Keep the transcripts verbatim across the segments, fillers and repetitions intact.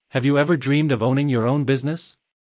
Have you ever dreamed of owning your own business?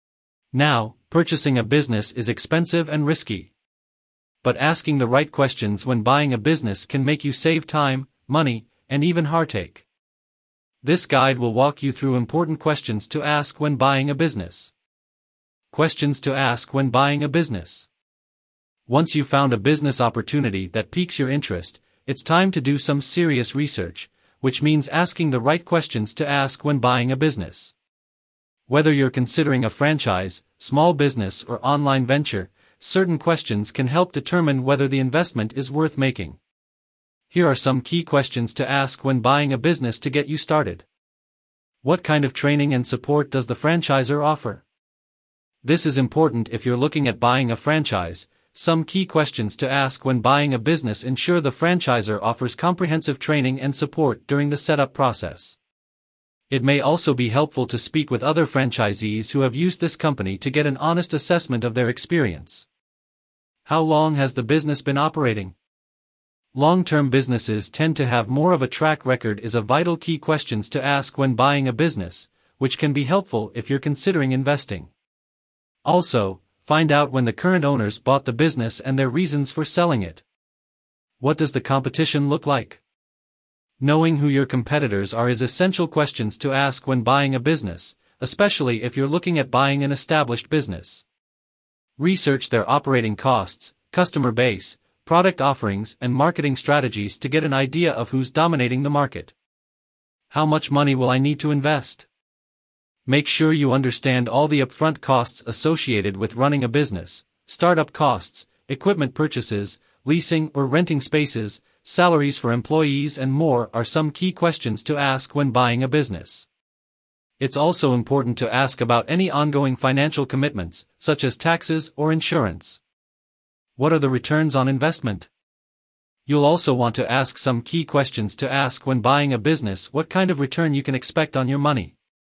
Now, purchasing a business is expensive and risky. But asking the right questions when buying a business can make you save time, money, and even heartache. This guide will walk you through important questions to ask when buying a business. Questions to ask when buying a business. Once you've found a business opportunity that piques your interest, it's time to do some serious research, which means asking the right questions to ask when buying a business. Whether you're considering a franchise, small business, or online venture, certain questions can help determine whether the investment is worth making. Here are some key questions to ask when buying a business to get you started. What kind of training and support does the franchisor offer? This is important if you're looking at buying a franchise. Some key questions to ask when buying a business ensure the franchisor offers comprehensive training and support during the setup process. It may also be helpful to speak with other franchisees who have used this company to get an honest assessment of their experience. How long has the business been operating? Long-term businesses tend to have more of a track record is a vital key questions to ask when buying a business, which can be helpful if you're considering investing. Also, find out when the current owners bought the business and their reasons for selling it. What does the competition look like? Knowing who your competitors are is essential questions to ask when buying a business, especially if you're looking at buying an established business. Research their operating costs, customer base, product offerings, and marketing strategies to get an idea of who's dominating the market. How much money will I need to invest? Make sure you understand all the upfront costs associated with running a business, startup costs, equipment purchases, leasing or renting spaces, salaries for employees, and more are some key questions to ask when buying a business. It's also important to ask about any ongoing financial commitments, such as taxes or insurance. What are the returns on investment? You'll also want to ask some key questions to ask when buying a business: what kind of return you can expect on your money.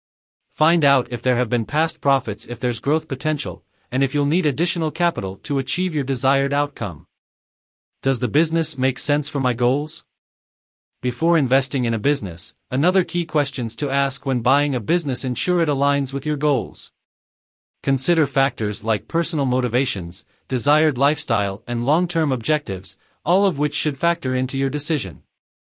Find out if there have been past profits, if there's growth potential, and if you'll need additional capital to achieve your desired outcome. Does the business make sense for my goals? Before investing in a business, another key questions to ask when buying a business ensure it aligns with your goals. Consider factors like personal motivations, desired lifestyle, and long-term objectives, all of which should factor into your decision.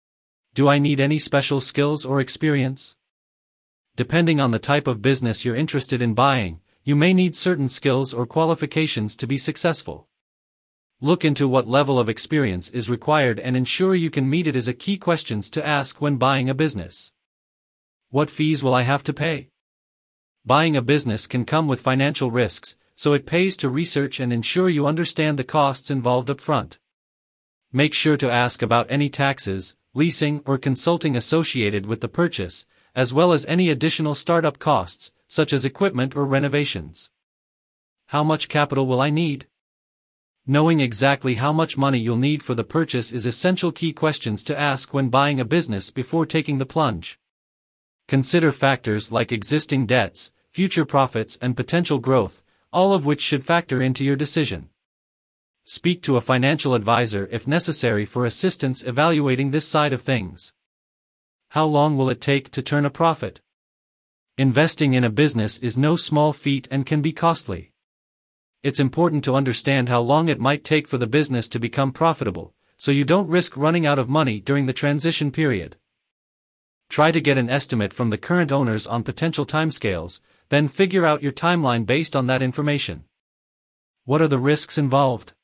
Do I need any special skills or experience? Depending on the type of business you're interested in buying, you may need certain skills or qualifications to be successful. Look into what level of experience is required and ensure you can meet it as a key questions to ask when buying a business. What fees will I have to pay? Buying a business can come with financial risks, so it pays to research and ensure you understand the costs involved up front. Make sure to ask about any taxes, leasing, or consulting associated with the purchase, as well as any additional startup costs, such as equipment or renovations. How much capital will I need? Knowing exactly how much money you'll need for the purchase is essential key questions to ask when buying a business before taking the plunge. Consider factors like existing debts, future profits, and potential growth, all of which should factor into your decision. Speak to a financial advisor if necessary for assistance evaluating this side of things. How long will it take to turn a profit? Investing in a business is no small feat and can be costly. It's important to understand how long it might take for the business to become profitable, so you don't risk running out of money during the transition period. Try to get an estimate from the current owners on potential timescales, then figure out your timeline based on that information. What are the risks involved?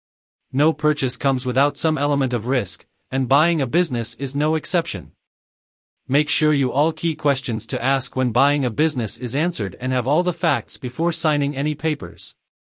No purchase comes without some element of risk, and buying a business is no exception. Make sure you all key questions to ask when buying a business is answered and have all the facts before signing any papers.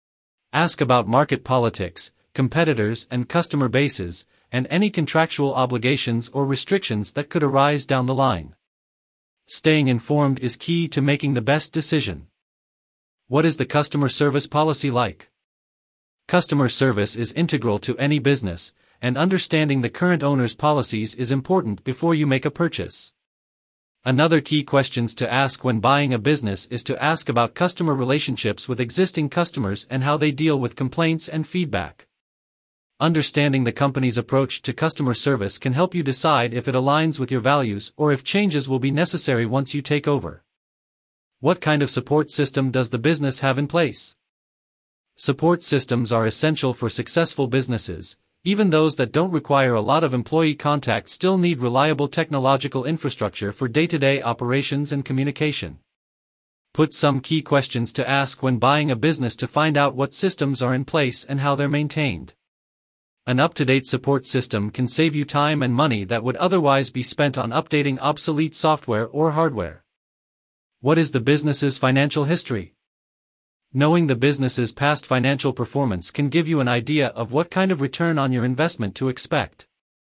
Ask about market politics, competitors and customer bases, and any contractual obligations or restrictions that could arise down the line. Staying informed is key to making the best decision. What is the customer service policy like? Customer service is integral to any business, and understanding the current owner's policies is important before you make a purchase. Another key questions to ask when buying a business is to ask about customer relationships with existing customers and how they deal with complaints and feedback. Understanding the company's approach to customer service can help you decide if it aligns with your values or if changes will be necessary once you take over. What kind of support system does the business have in place? Support systems are essential for successful businesses. Even those that don't require a lot of employee contact still need reliable technological infrastructure for day-to-day operations and communication. Put some key questions to ask when buying a business to find out what systems are in place and how they're maintained. An up-to-date support system can save you time and money that would otherwise be spent on updating obsolete software or hardware. What is the business's financial history? Knowing the business's past financial performance can give you an idea of what kind of return on your investment to expect.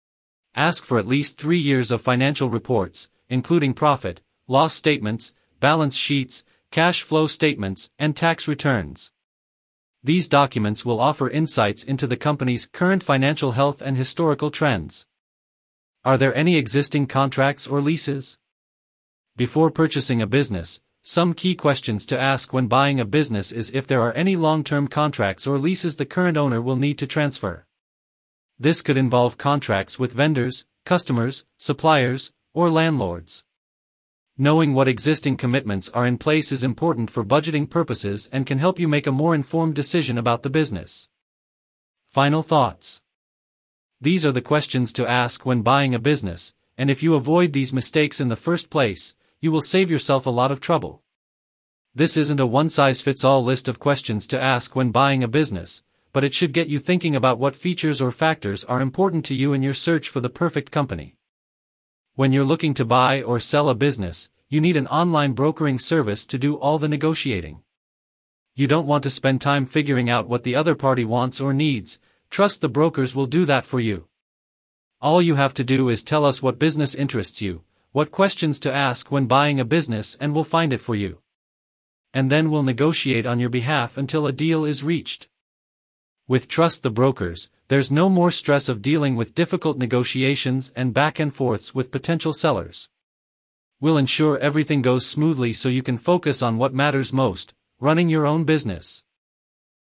Ask for at least three years of financial reports, including profit, loss statements, balance sheets, cash flow statements, and tax returns. These documents will offer insights into the company's current financial health and historical trends. Are there any existing contracts or leases? Before purchasing a business, some key questions to ask when buying a business is if there are any long-term contracts or leases the current owner will need to transfer. This could involve contracts with vendors, customers, suppliers, or landlords. Knowing what existing commitments are in place is important for budgeting purposes and can help you make a more informed decision about the business. Final thoughts. These are the questions to ask when buying a business, and if you avoid these mistakes in the first place, you will save yourself a lot of trouble. This isn't a one-size-fits-all list of questions to ask when buying a business, but it should get you thinking about what features or factors are important to you in your search for the perfect company. When you're looking to buy or sell a business, you need an online brokering service to do all the negotiating. You don't want to spend time figuring out what the other party wants or needs. Trust the brokers will do that for you. All you have to do is tell us what business interests you, what questions to ask when buying a business, and we'll find it for you. And then we'll negotiate on your behalf until a deal is reached. With Trust the Brokers, there's no more stress of dealing with difficult negotiations and back and forths with potential sellers. We'll ensure everything goes smoothly so you can focus on what matters most, running your own business.